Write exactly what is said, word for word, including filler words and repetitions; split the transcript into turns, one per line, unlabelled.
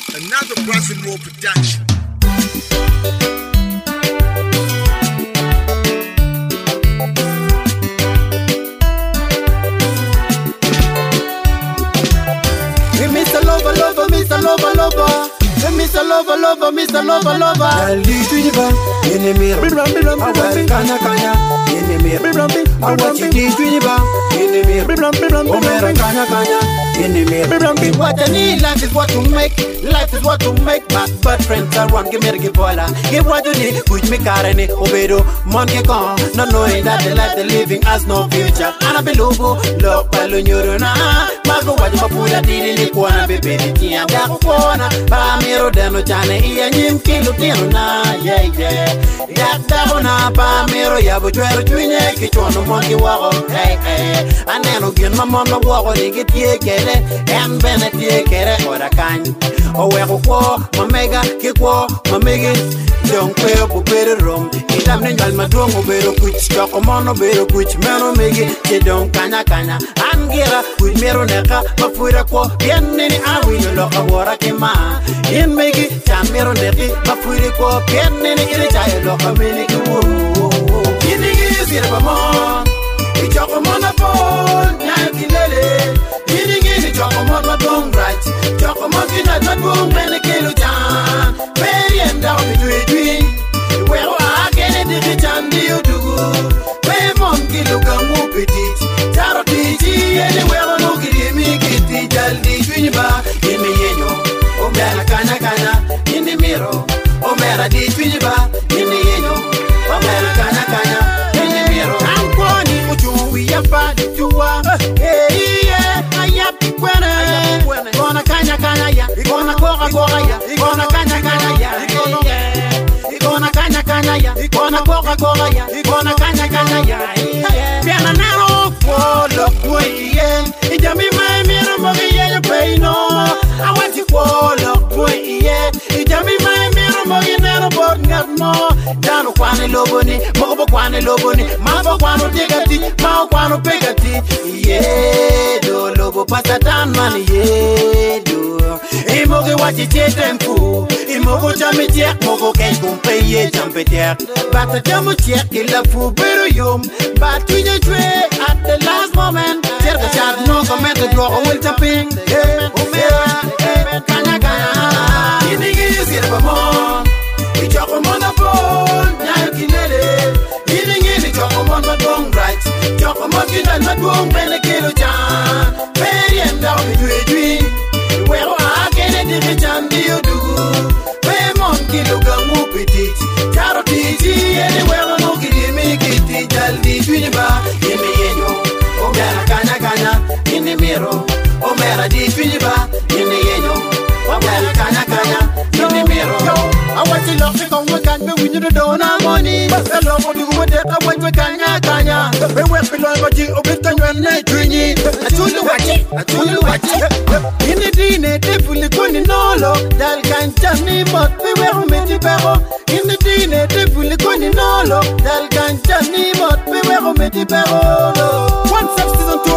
Another Brass and Roll production.
Mister Lover, Lover, Mister Lover, Lover. Mister Lover, Lover, Mister Lover, Lover.
Dali tujiba, yene miro. Awari kanya kanya, yene miro. Awachi di tujiba, yene miro. Omera kanya kanya, yene miro.
What I need, life is what you make. Life is what you make. But bad friends are one. Give me the bola. Give what you need. Which me karene obedo. Monkey con, not knowing that the life they're living has no future. And I below look by Lunyuruna. Mago what you put dili likwana bebe ni ya dakwana. Ba miro deno jane iya nyim kilo tino na yeah yeah. Yak dakona ba miro ya bujwero chwinye kichono monkey wako hey hey. Aneno gin mamon wako nigi tie kere. Em bene tie kere ora kanyi. Oweko kwa mamega kikwa mamegi. Don't play up a better room. Itam ni nyal madrong obero kuch. Choko mono bero kuch. Meno megi chedong kanya kanya. Angira kuch mero neka mafuira kwa. Bien nini awi loka wara kima. In megi chan mero neki mafuira kwa. Bien nini iri chaya loka mini kiwuru. Ini gini sira pamon. Ichoko mona pon. Nyaya kilele. Ini gini choko mona madrong right. Choko mona kina madrong mene kilu chan. Peri enda obi tui tui. Wero agene digi chan diyo dugu. Pe mon kilu gamu petit. Taro tiji yene wero no kiri mi kiti. Jaldi tui ba yeme yenyo. Omera kanya kanya yene miro. Omera di tui ba yene yenyo. Omera kanya kanya yene miro. Ankwani uchuwi ya fadi tuwa. Hey yeah, ayapi kwene. Gona kanya kanya ya. Gona koga koga ya. Gona kanya kanya ya. Gona kanya kanya ya. Gona koga koga ya. Gona kanya kanya ya. Piana naro kwolo kwe yeah. Ijami mai miro mogi yeah pay no. I want you kwolo kwe yeah. Ijami mai miro mogi nero bor ngatmo. Dano kwane loboni, mogo kwane loboni. Mabo kwano tigati, mao kwano pegati. Yeah, do lobo pasatan man yeah do. Imoge wachi chetempu. Imogo jami chek mogo kay kumpe ye jampe tek. Bata jamu chek ila fu beru yum. But we just wait at the last moment. Cerca chat no comment the draw will jumping. Hey, hey, kanya kanya. Ini gini sirpa mon. Ichoko mona phone. Nyaya kinele. Ini gini choko mona dong right. Choko mona kina na dong bene kilo chan. Peri enda obi tui tui. Wero agene digi chan diyo dugu. Pe mon kilo gamu petit. Taro tiji yene wero no kiri mi kiti. Jaldi tui ba yeme yenyo. Omera kanya kanya yene miro. Omera di tui ba yene yenyo. Omera kanya kanya yene miro. I want to love you come we can be with you the donor money. I love what you with it. I want we kanya kanya. We work below what you open to your night twinny. I told you watch it. I told you watch it. In the dinner, they fully going nolo. That can tell me but we were made it better. In the dinner, they fully going nolo. That can tell me but we were made it better. One substance